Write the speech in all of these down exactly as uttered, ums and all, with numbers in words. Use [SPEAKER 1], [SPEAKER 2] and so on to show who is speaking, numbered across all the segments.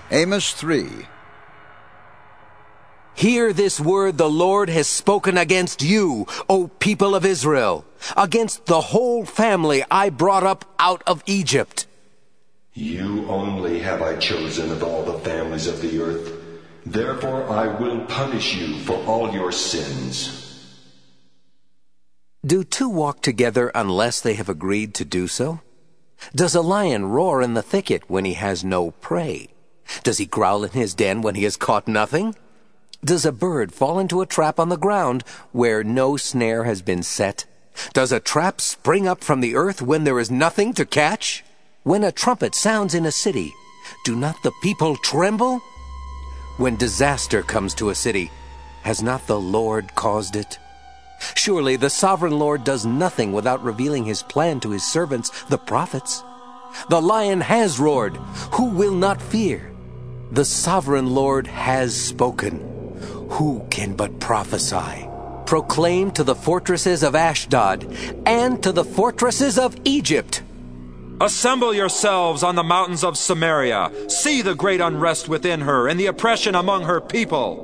[SPEAKER 1] Amos three.
[SPEAKER 2] Hear this word the Lord has spoken against you, O people of Israel, against the whole family I brought up out of Egypt.
[SPEAKER 3] You only have I chosen of all the families of the earth. Therefore I will punish you for all your sins.
[SPEAKER 2] Do two walk together unless they have agreed to do so? Does a lion roar in the thicket when he has no prey? Does he growl in his den when he has caught nothing? Does a bird fall into a trap on the ground where no snare has been set? Does a trap spring up from the earth when there is nothing to catch? When a trumpet sounds in a city, do not the people tremble? When disaster comes to a city, has not the Lord caused it? Surely the sovereign Lord does nothing without revealing his plan to his servants, the prophets. The lion has roared. Who will not fear? The sovereign Lord has spoken. Who can but prophesy? Proclaim to the fortresses of Ashdod and to the fortresses of Egypt.
[SPEAKER 4] Assemble yourselves on the mountains of Samaria. See the great unrest within her and the oppression among her people.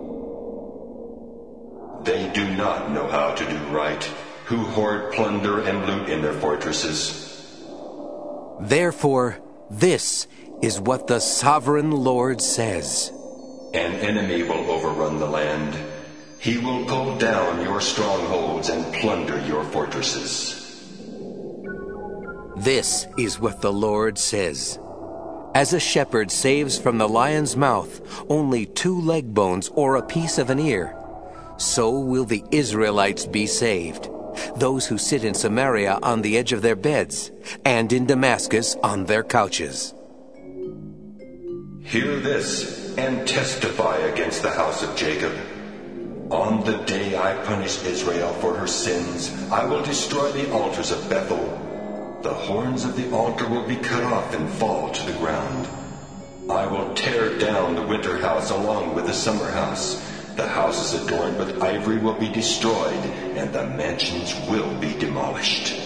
[SPEAKER 3] They do not know how to do right, who hoard plunder and loot in their fortresses.
[SPEAKER 2] Therefore, this is what the sovereign Lord says.
[SPEAKER 3] An enemy will overrun the land. He will pull down your strongholds and plunder your fortresses.
[SPEAKER 2] This is what the Lord says. As a shepherd saves from the lion's mouth only two leg bones or a piece of an ear, so will the Israelites be saved, those who sit in Samaria on the edge of their beds, and in Damascus on their couches.
[SPEAKER 3] Hear this, and testify against the house of Jacob. On the day I punish Israel for her sins, I will destroy the altars of Bethel. The horns of the altar will be cut off and fall to the ground. I will tear down the winter house along with the summer house. The houses adorned with ivory will be destroyed, and the mansions will be demolished.